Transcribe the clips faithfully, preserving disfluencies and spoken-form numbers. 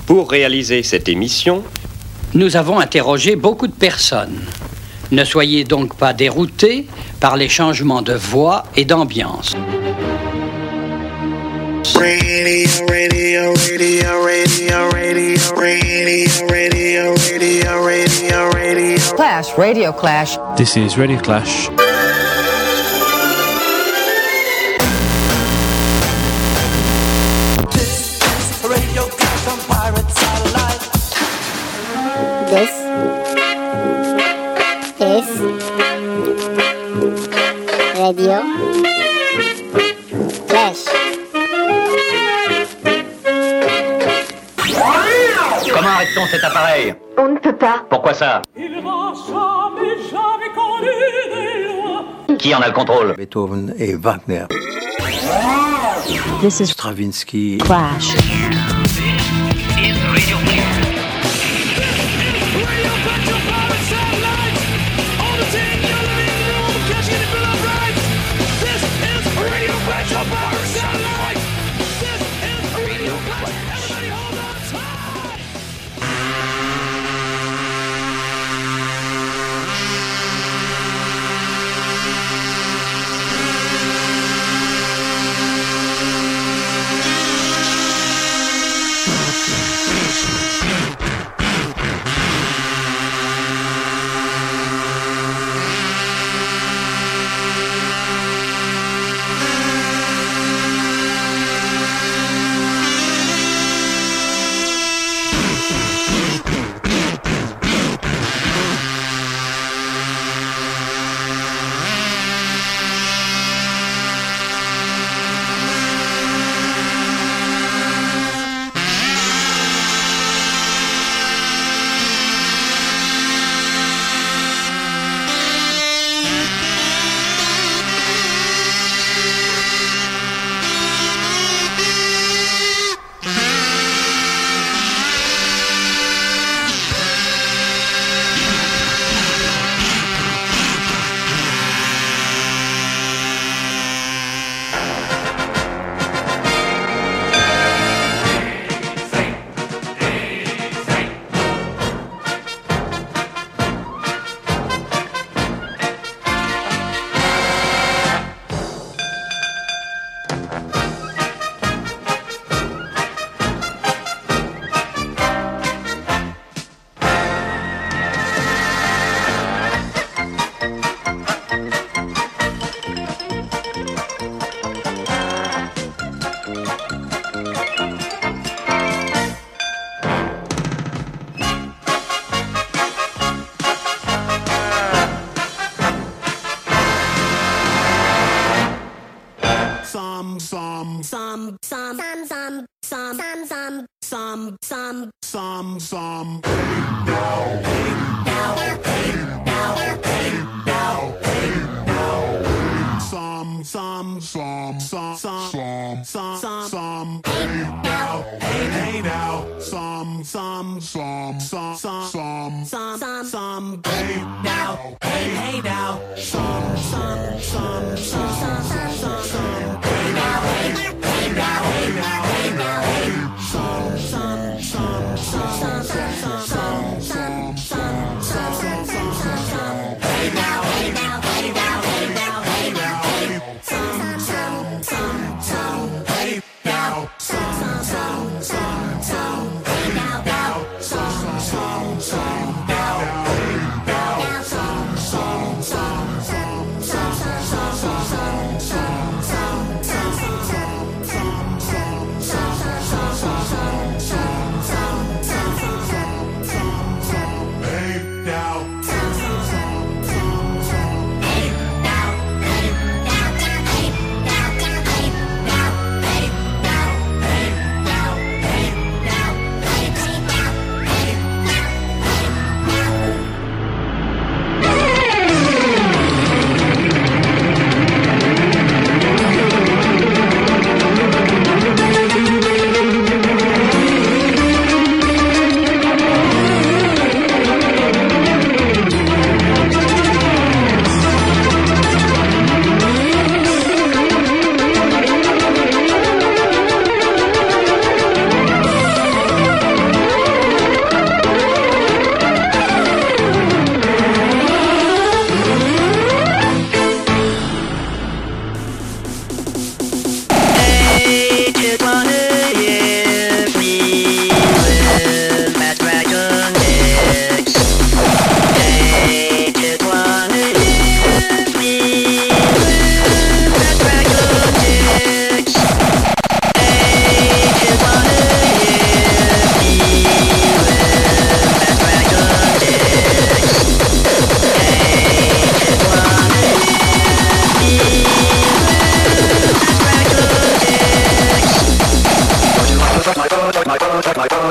Pour réaliser cette émission, nous avons interrogé beaucoup de personnes. Ne soyez donc pas déroutés par les changements de voix et d'ambiance. Radio, radio, radio, radio, radio, radio, radio, radio, radio, radio. Clash, Radio Clash. This is Radio Clash. This is Radio Clash on Pirate Satellite. This is Radio Clash. Comment arrête-t-on cet appareil? On ne peut pas. Pourquoi ça? Il n'a jamais, jamais connu des lois. Qui en a le contrôle? Beethoven et Wagner. This is Stravinsky. Clash.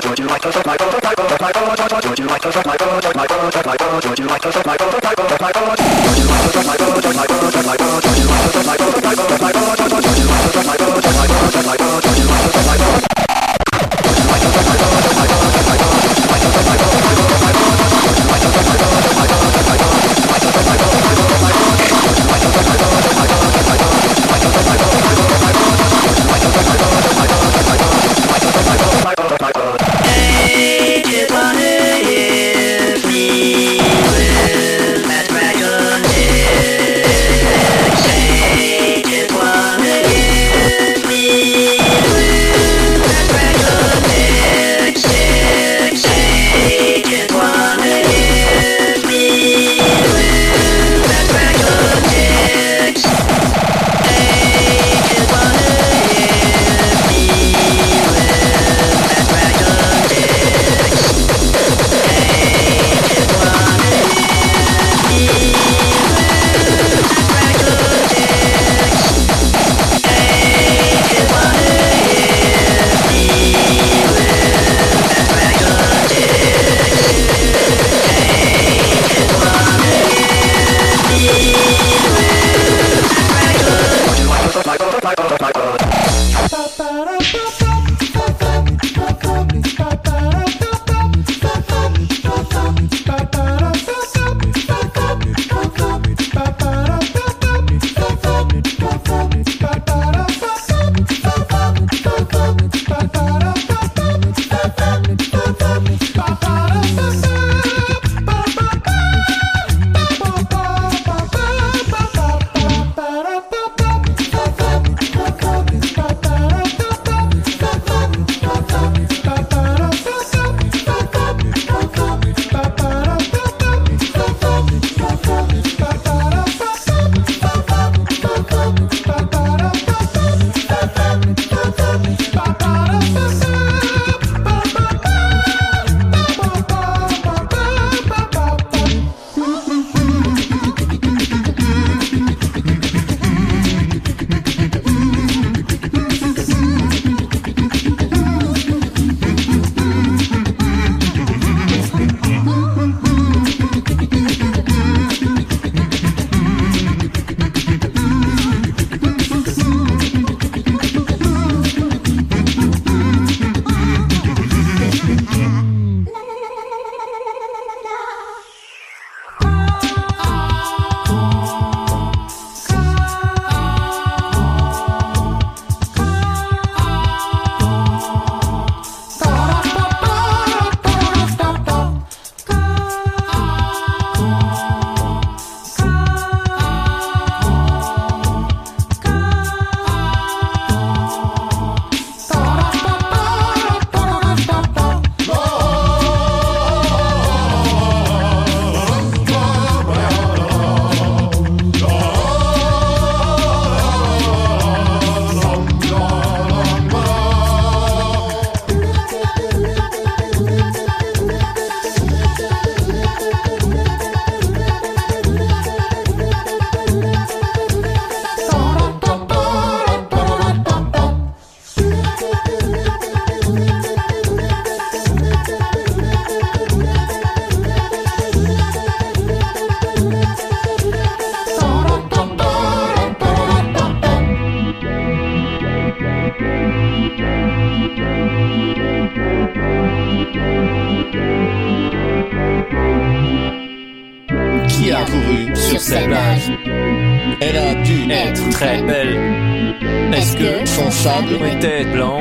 Qui a couru sur cette plage? Elle a dû être très belle. Est-ce que son sable était blanc?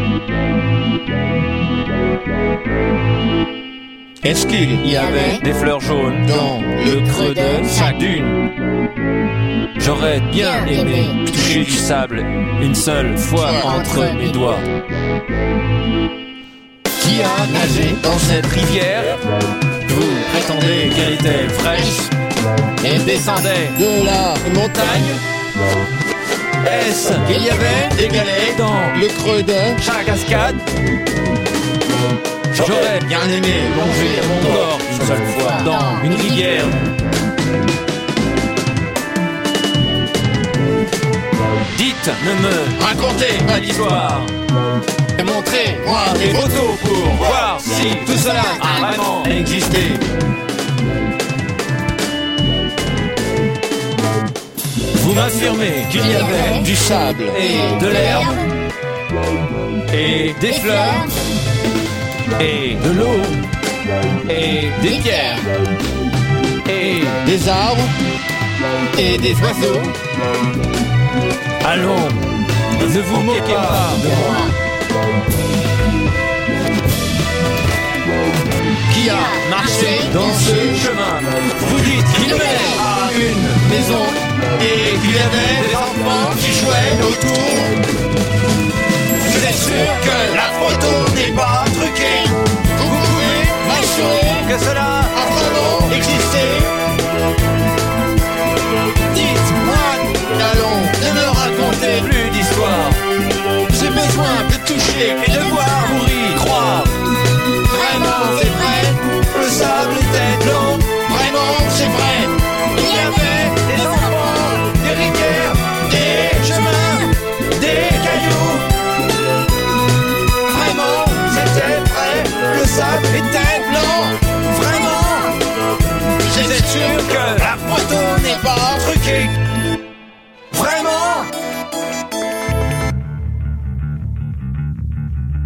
Est-ce qu'il y avait des fleurs jaunes dans le creux de chaque dune? J'aurais bien aimé toucher du sable une seule fois entre mes doigts. Qui a nagé dans cette rivière? Vous prétendez qu'elle était fraîche et descendait de la montagne? Est-ce qu'il y avait des galets dans le creux de chaque cascade? J'aurais bien aimé plonger mon corps une seule fois dans une rivière. Dites, ne me racontez pas d'histoire. Montrez-moi des photos pour voir. si tout cela a vraiment existé. Vous m'affirmez qu'il y avait du sable et de l'herbe et des fleurs et de l'eau et des pierres et des arbres et des oiseaux. Allons, ne vous moquez pas de moi. Qui a marché dans ce chemin? Vous dites qu'il menait à une maison et qu'il y avait des enfants qui jouaient autour. Vous êtes sûr que la photo n'est pas truquée? Vous pouvez m'assurer que cela a vraiment existé? Dites-moi, allons, ne me racontez plus d'histoire. J'ai besoin de toucher et de voir pour y croire. Vraiment, c'est vrai, le sable était blanc. Vraiment, c'est vrai, il y avait des enfants, des rivières, des chemins, des cailloux. Vraiment, c'était vrai, le sable était blanc. Vraiment, j'étais sûr que la photo n'est pas truquée. Vraiment.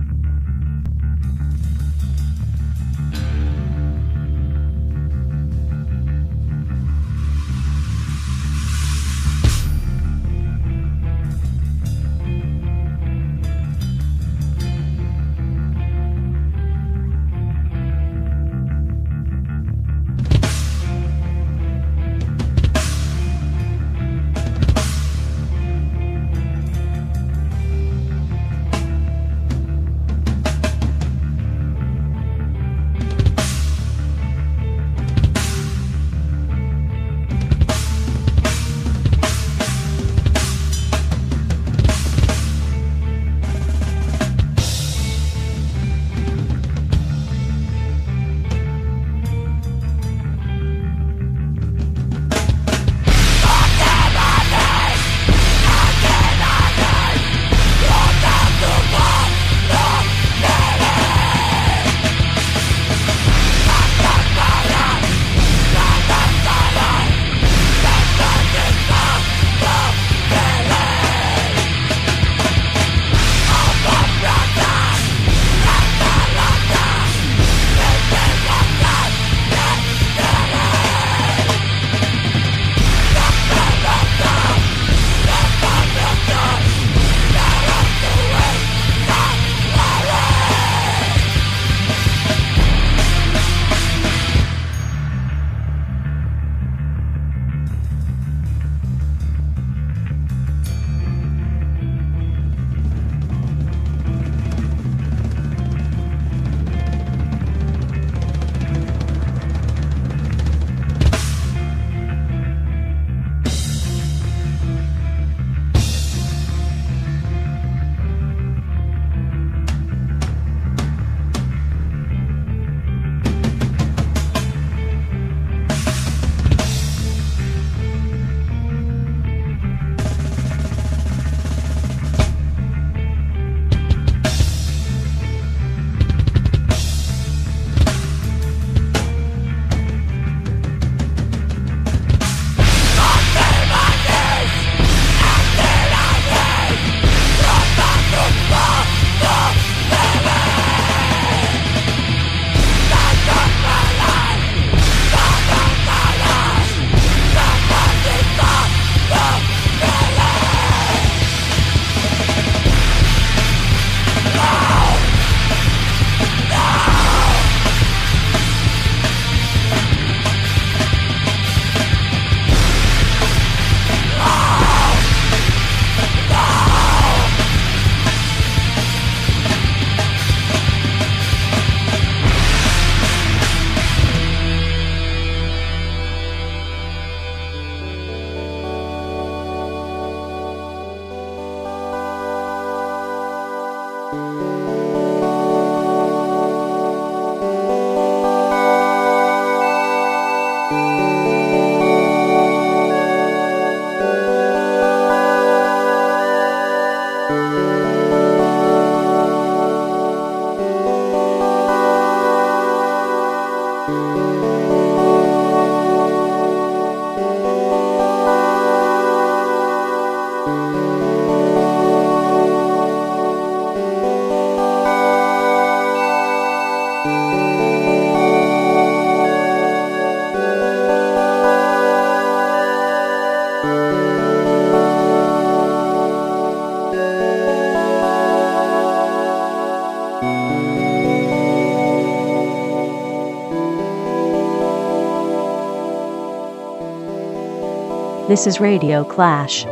This is Radio Clash.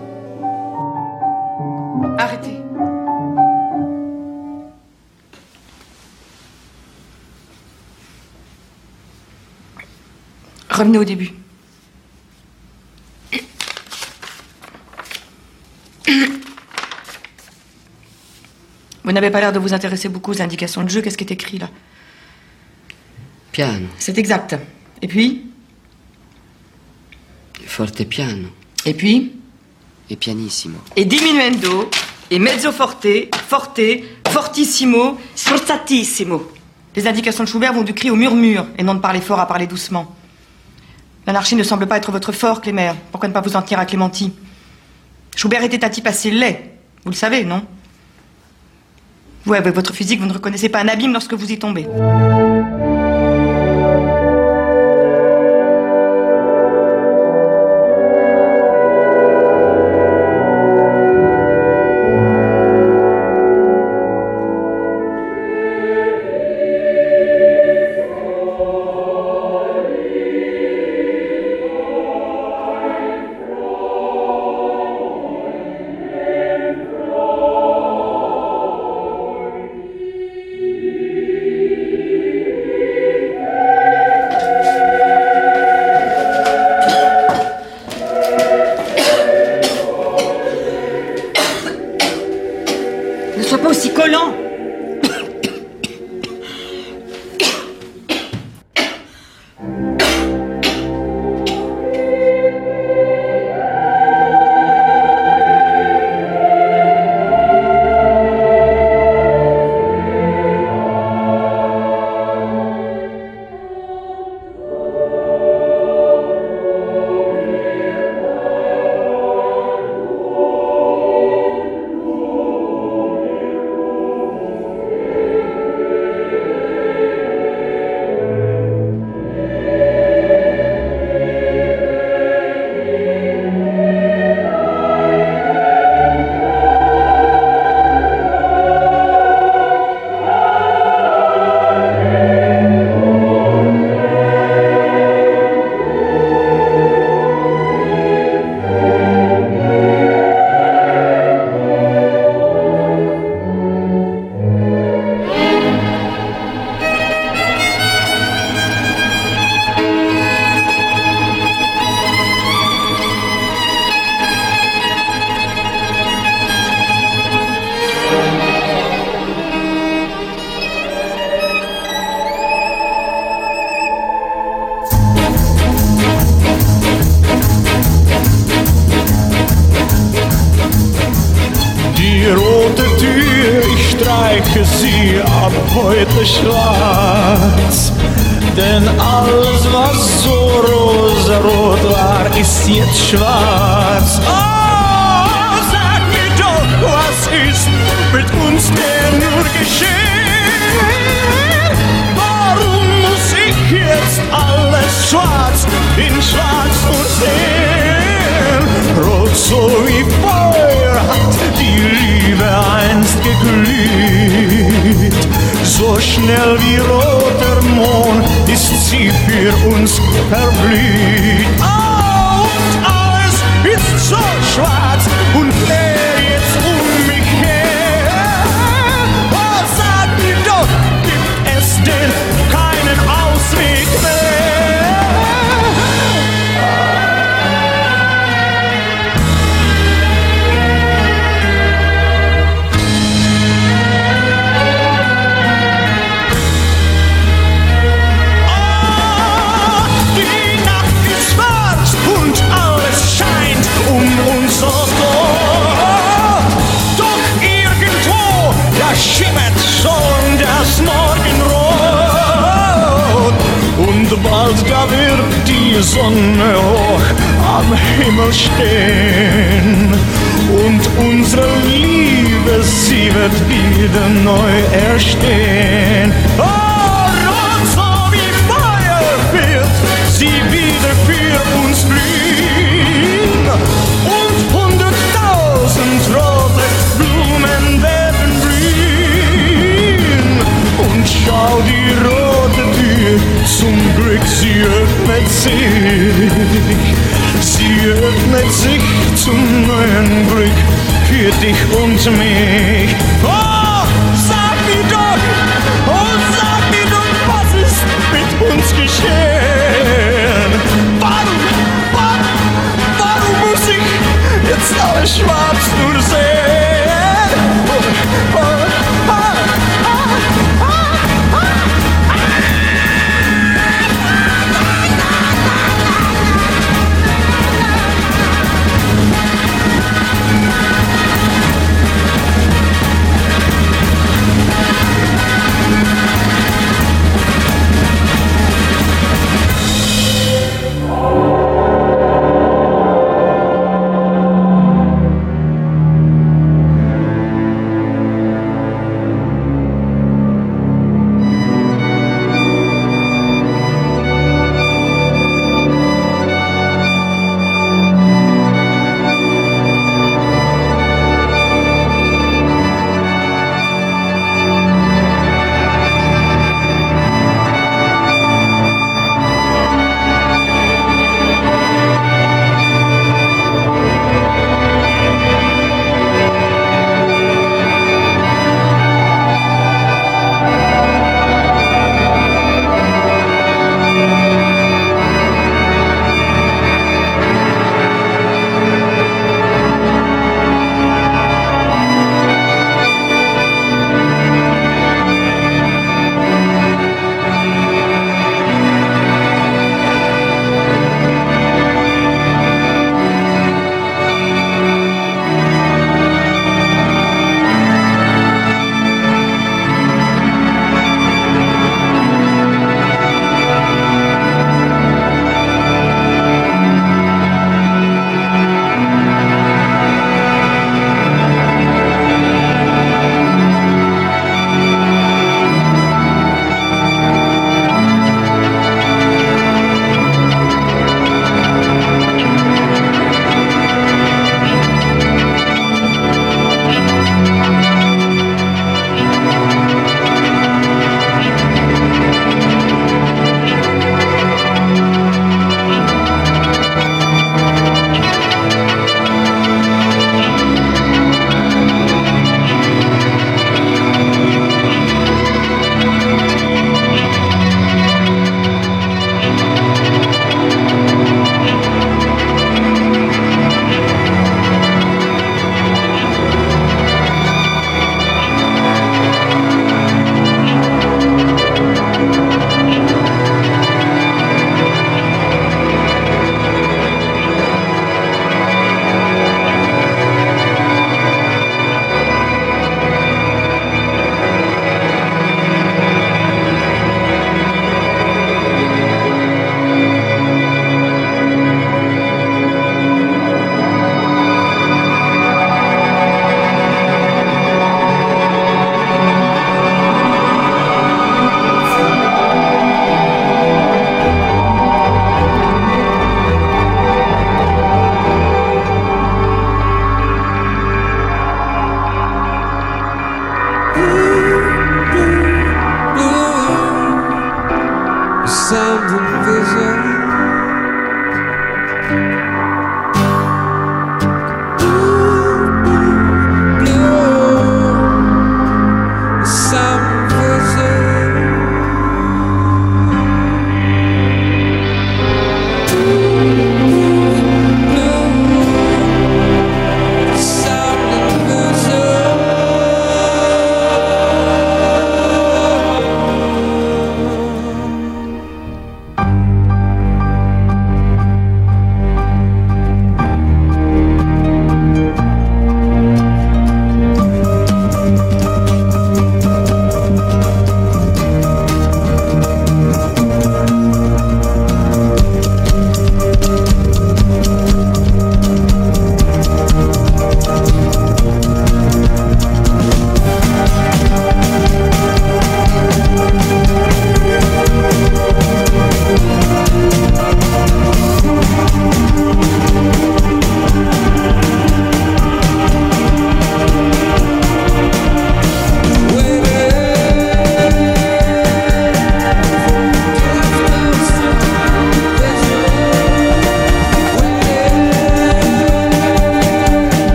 Arrêtez. Revenez au début. Vous n'avez pas l'air de vous intéresser beaucoup aux indications de jeu. Qu'est-ce qui est écrit là? Piano. C'est exact. Et puis? Forte piano. Et puis? Et pianissimo. Et diminuendo, et mezzo forte, forte, fortissimo, sforzatissimo. Les indications de Schubert vont du cri au murmure, et non de parler fort à parler doucement. L'anarchie ne semble pas être votre fort, Clémer. Pourquoi ne pas vous en tenir à Clémentine? Schubert était un type assez laid. Vous le savez, non? Vous, avec votre physique, vous ne reconnaissez pas un abîme lorsque vous y tombez. sie ab heute schwarz. Denn alles, was so rosarot war, ist jetzt schwarz. Oh, sag mir doch, was ist mit uns denn nur geschehen? Warum muss ich jetzt alles schwarz in schwarz nur sehen? Rot so wie Feuer hat die Liebe einst geglüht. So schnell wie roter Mond ist sie für uns verblüht. Oh, und alles ist so schwarz und leer jetzt um mich her. Oh, sag mir doch, gibt es denn keinen Ausweg mehr? Schimmert schon das Morgenrot und bald da wird die Sonne hoch am Himmel stehen und unsere Liebe, sie wird wieder neu erstehen. Oh, rot so wie Feuer wird sie wieder für uns blühen und hunderttausend rote Blumen werden blühen. Und schau, die rote Tür, zum Glück, sie öffnet sich. Sie sie öffnet sich zum neuen Glück für dich und mich. Oh, sag mir doch, oh, sag mir doch, was ist mit uns geschehen? Warum, warum, warum muss ich jetzt alles schwarz nur sehen? Oh, oh, oh, oh, oh, oh.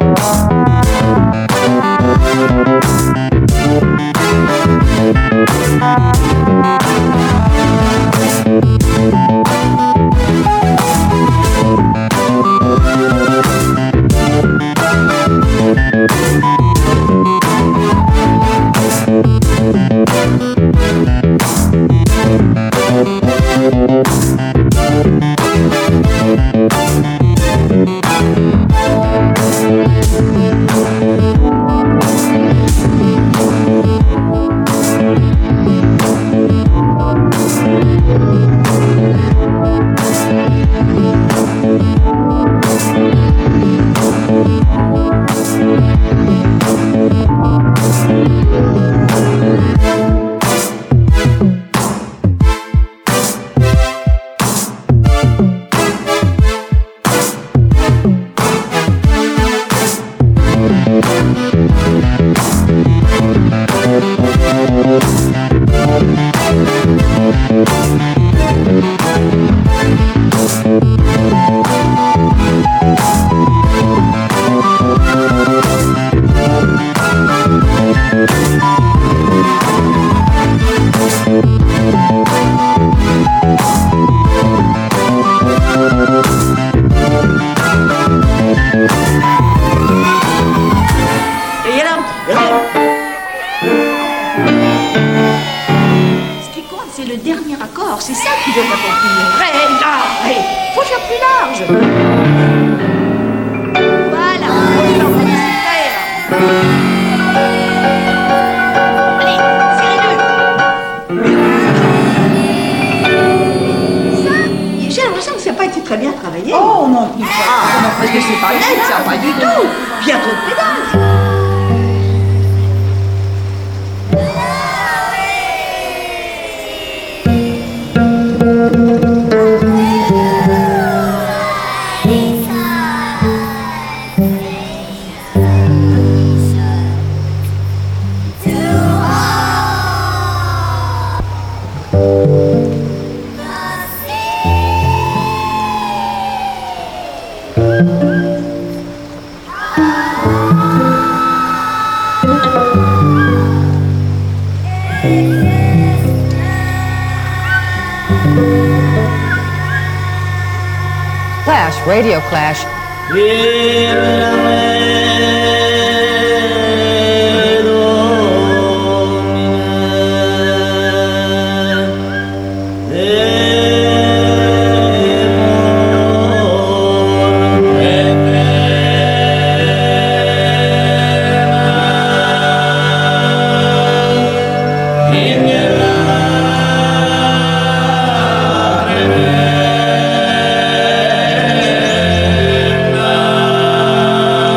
Clash, Radio Clash. Yeah.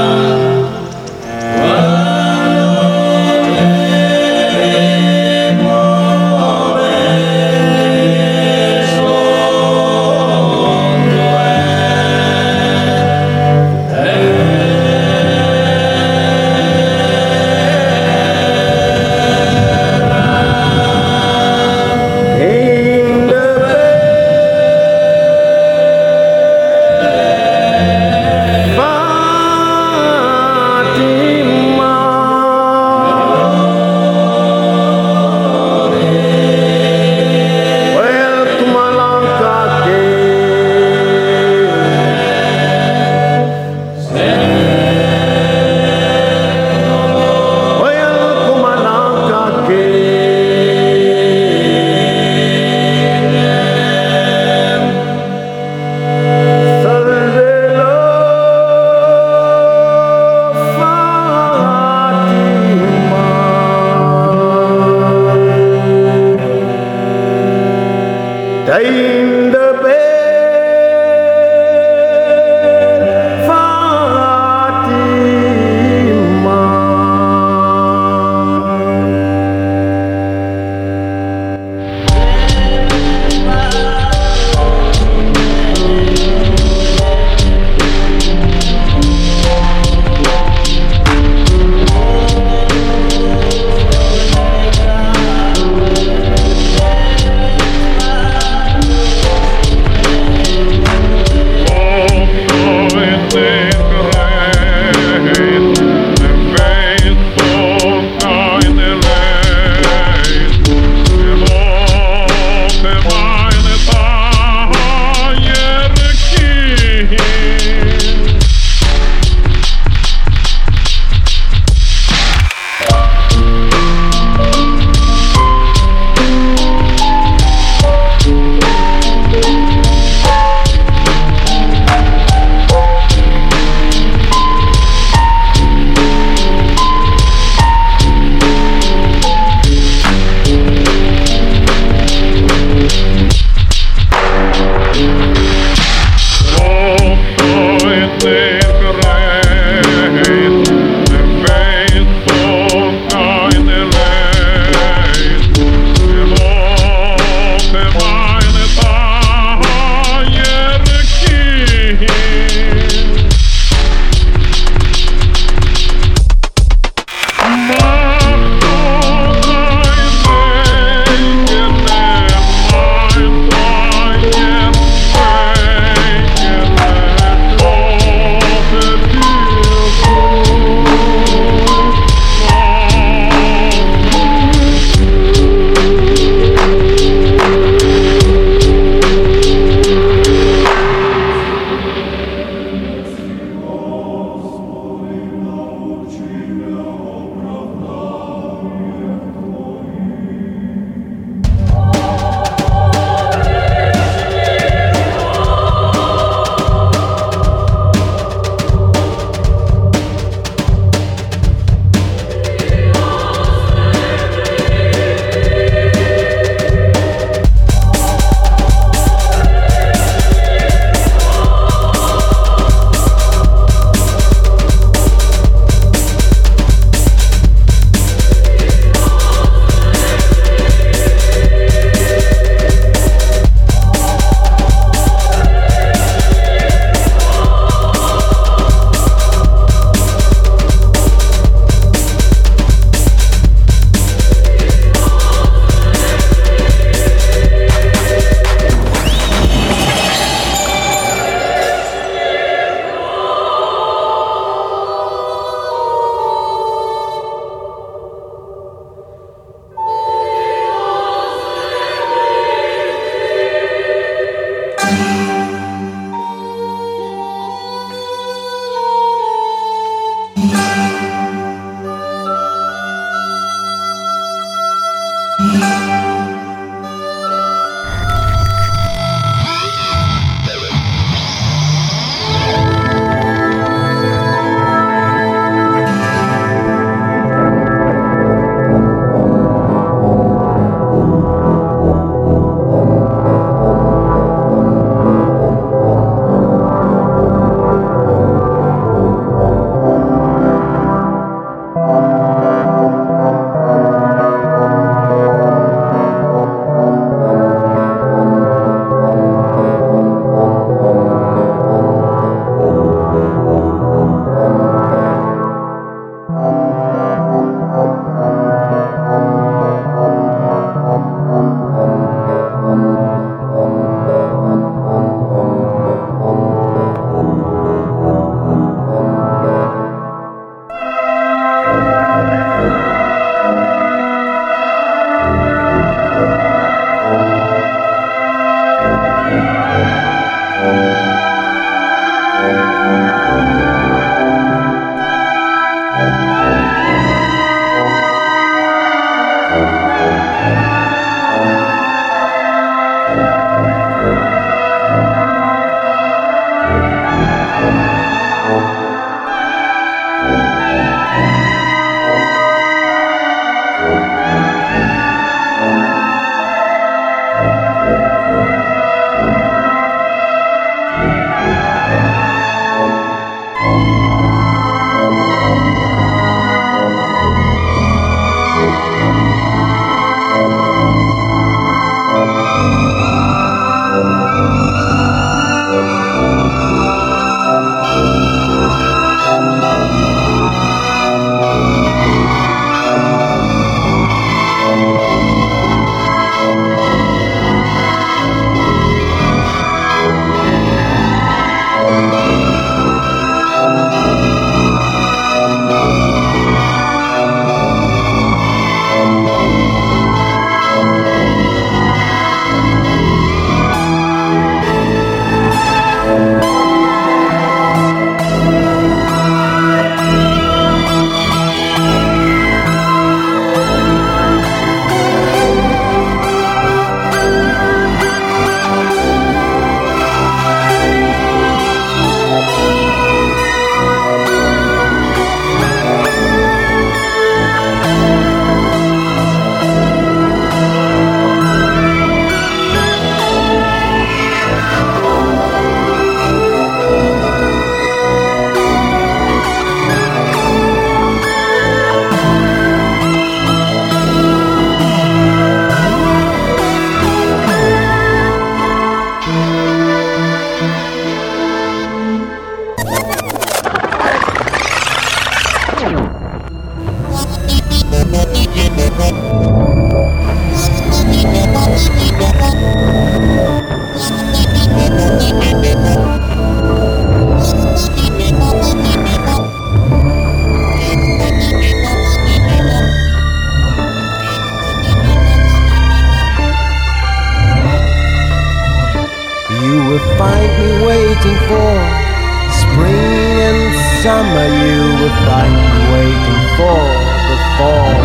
summer you would find me waiting for the fall.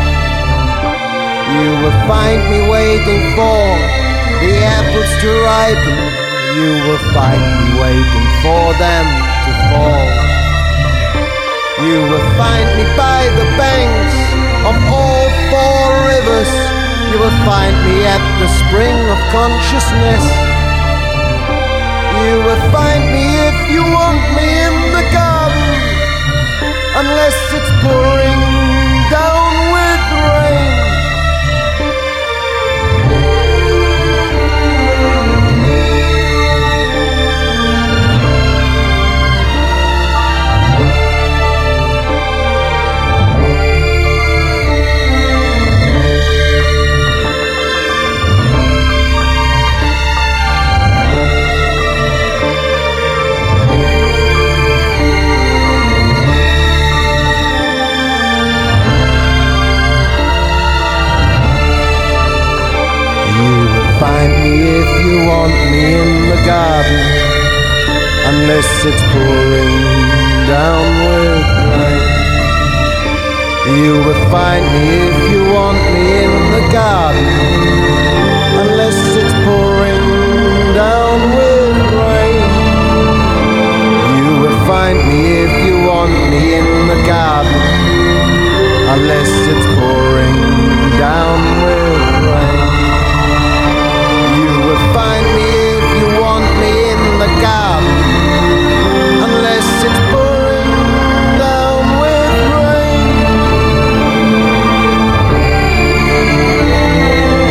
You will find me waiting for the apples to ripen. You will find me waiting for them to fall. You will find me by the banks of all four rivers. You will find me at the spring of consciousness. You will find me if you want me in the garden, unless it's pouring down with rain. Find me if you want me in the garden, unless it's pouring down with rain. You will find me if you want me in the garden, unless it's pouring down with rain. You will find me if you want me in the garden, unless it's pouring down with rain. You will find me if you want me in the garden, unless it's pouring down with rain.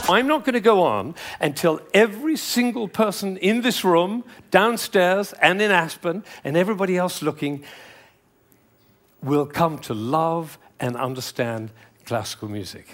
I'm not going to go on until every single person in this room, downstairs and in Aspen, and everybody else looking, will come to love and understand classical music.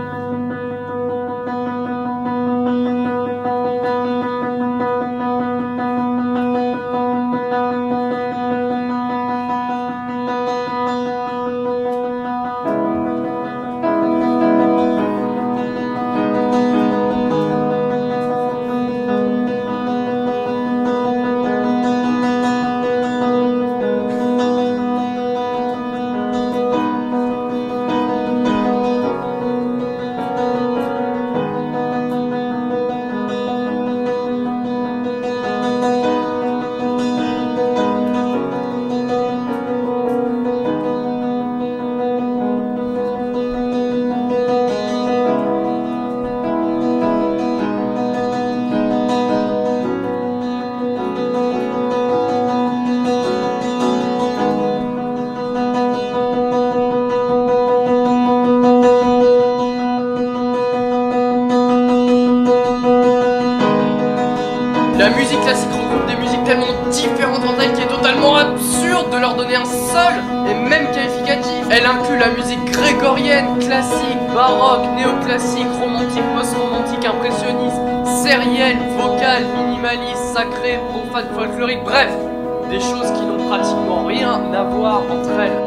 La musique classique regroupe des musiques tellement différentes entre elles qu'il est totalement absurde de leur donner un seul et même qualificatif. Elle inclut la musique grégorienne, classique, baroque, néoclassique, romantique, post-romantique, impressionniste, sérielle, vocale, minimaliste, sacrée, profane, folklorique, bref, des choses qui n'ont pratiquement rien à voir entre elles.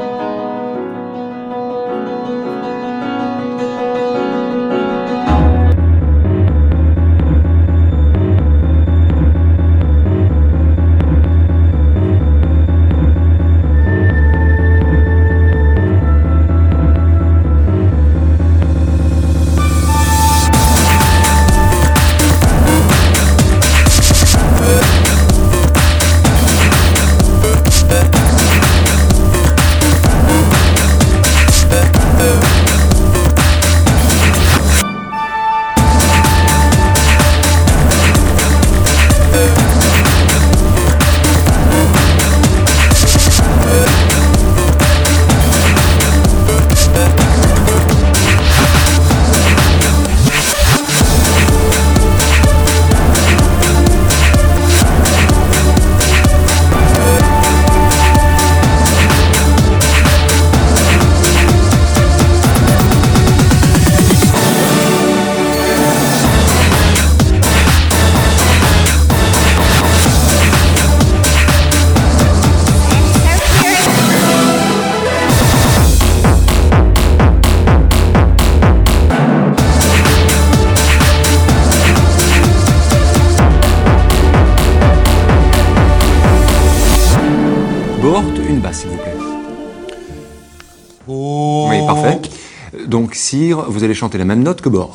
Une basse, s'il vous plaît. Oh. Oui, parfait. Donc, Sire, vous allez chanter la même note que Bort.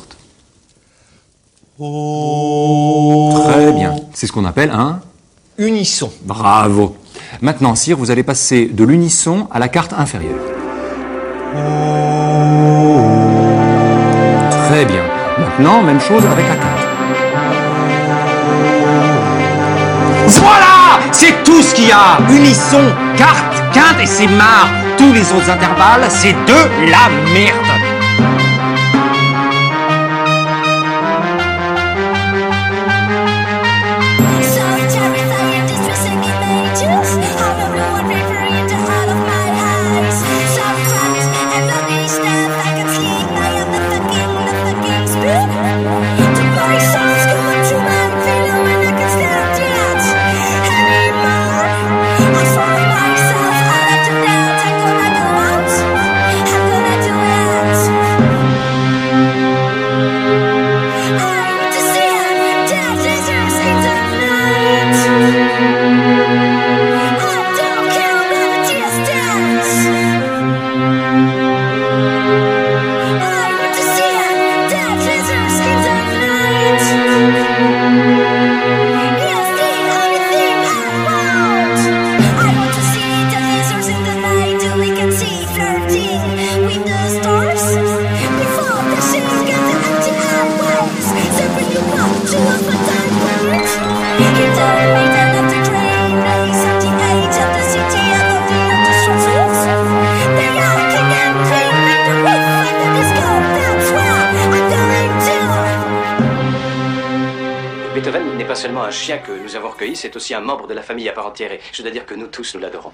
Oh. Très bien. C'est ce qu'on appelle un... unisson. Bravo. Maintenant, Sire, vous allez passer de l'unisson à la quarte inférieure. Oh. Très bien. Maintenant, même chose avec la quinte. Voilà! C'est tout ce qu'il y a. Unisson, quarte, quinte et c'est marre. Tous les autres intervalles, c'est de la merde. Myself, I left it down, take all I go out. I'm gonna do it. n'est pas seulement un chien que nous avons recueilli, c'est aussi un membre de la famille à part entière. Et je dois dire que nous tous, nous l'adorons.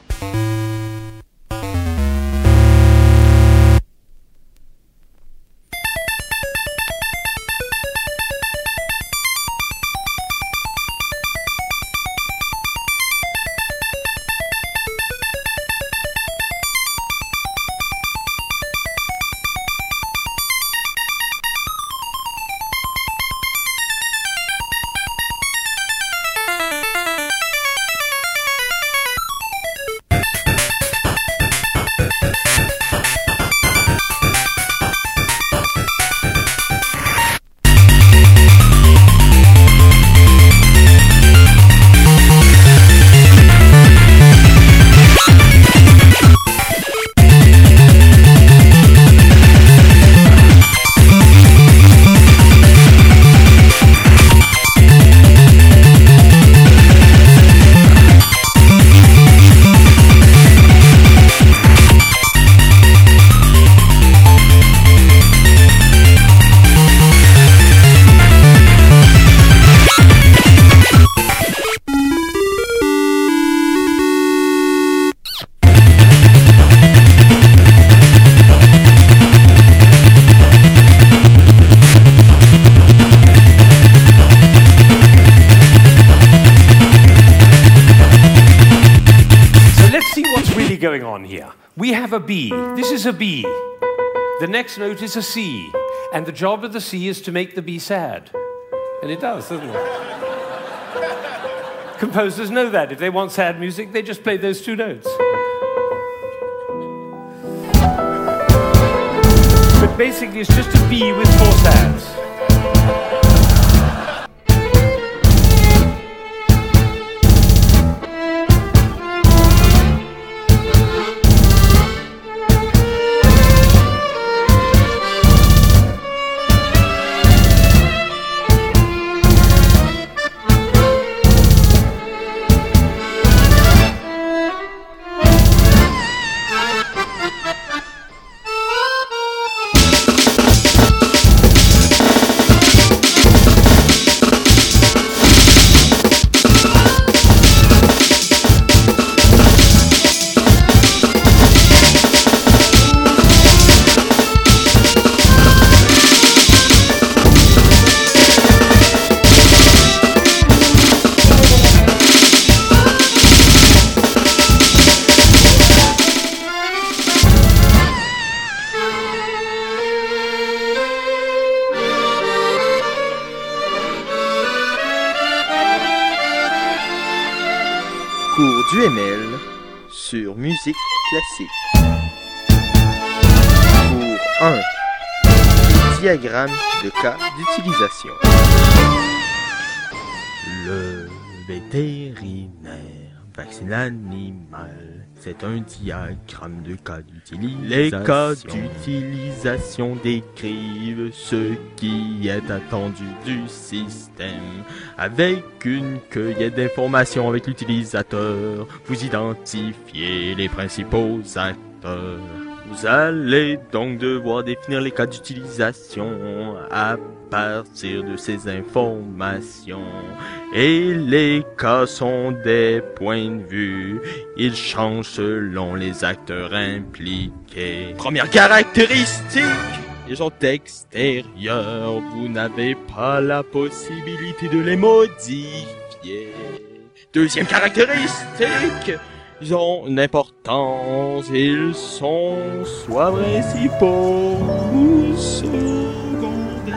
Going on here. We have a B. This is a B. The next note is a C. And the job of the C is to make the B sad. And it does, doesn't it? Composers know that. If they want sad music, they just play those two notes. But basically, it's just a B with four sads. Cours d'U M L sur musique classique. Cours un. Diagramme de cas d'utilisation. Le vétérinaire vaccine l'animal. C'est un diagramme de cas d'utilisation. Les cas d'utilisation décrivent ce qui est attendu du système. Avec une cueillette d'informations avec l'utilisateur, vous identifiez les principaux acteurs. Vous allez donc devoir définir les cas d'utilisation à partir de ces informations. Et les cas sont des points de vue. Ils changent selon les acteurs impliqués. Première caractéristique, ils sont extérieurs. Vous n'avez pas la possibilité de les modifier. Deuxième caractéristique, ils ont une importance. Ils sont soit principaux ou secondaires.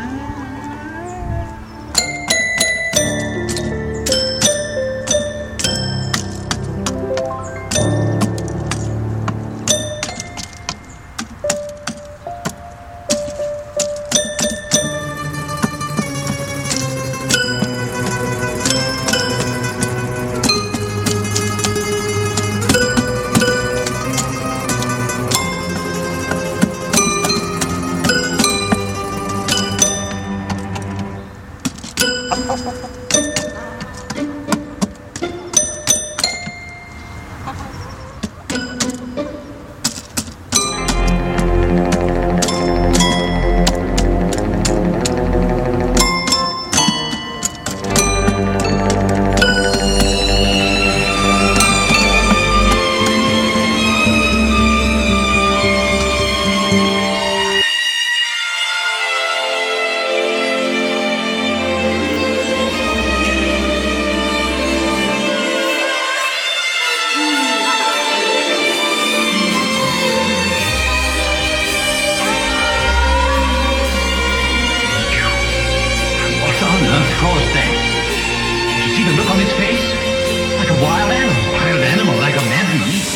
cause death. Did you see the look on his face? Like a wild animal. Wild animal, like a man who eats.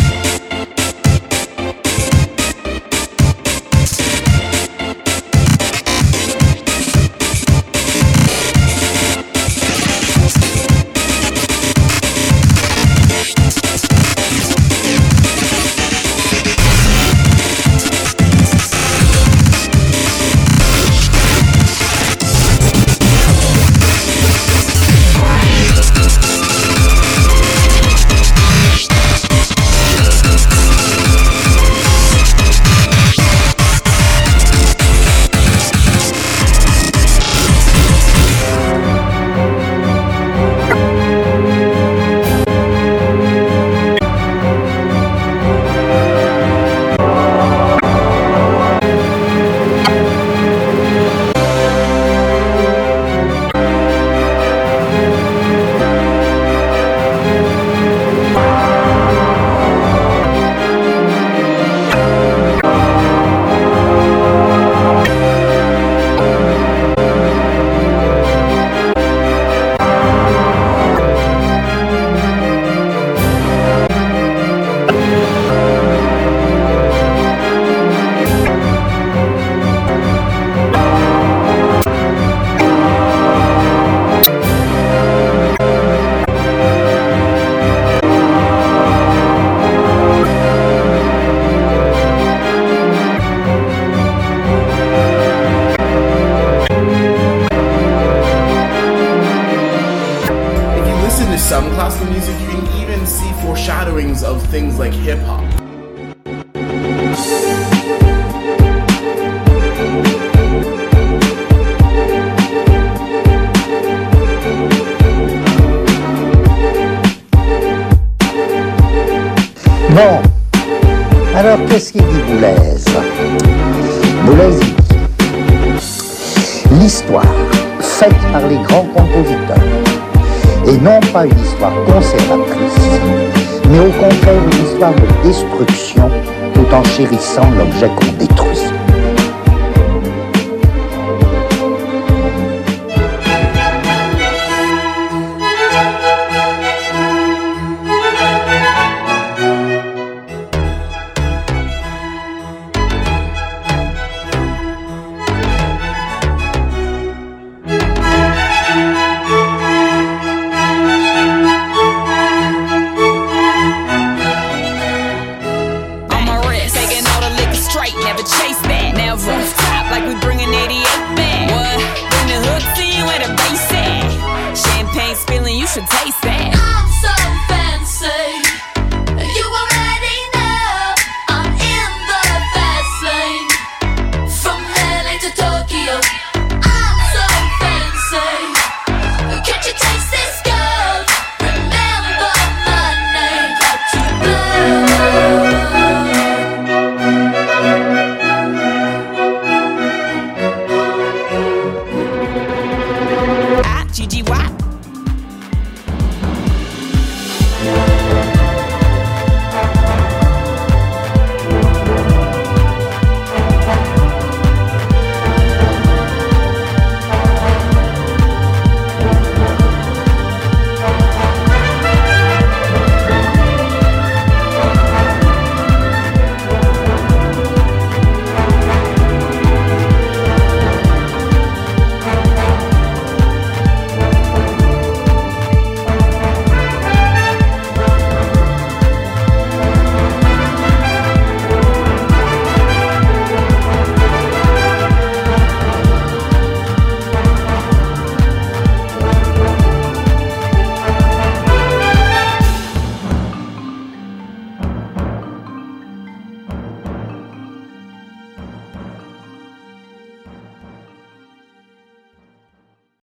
Some classical music, you can even see foreshadowings of things like hip-hop. Bon, alors qu'est-ce qu'il dit Boulez? Boulez dit l'histoire faite par les grands compositeurs et non pas une histoire conservatrice, mais au contraire une histoire de destruction tout en chérissant l'objet qu'on détruit.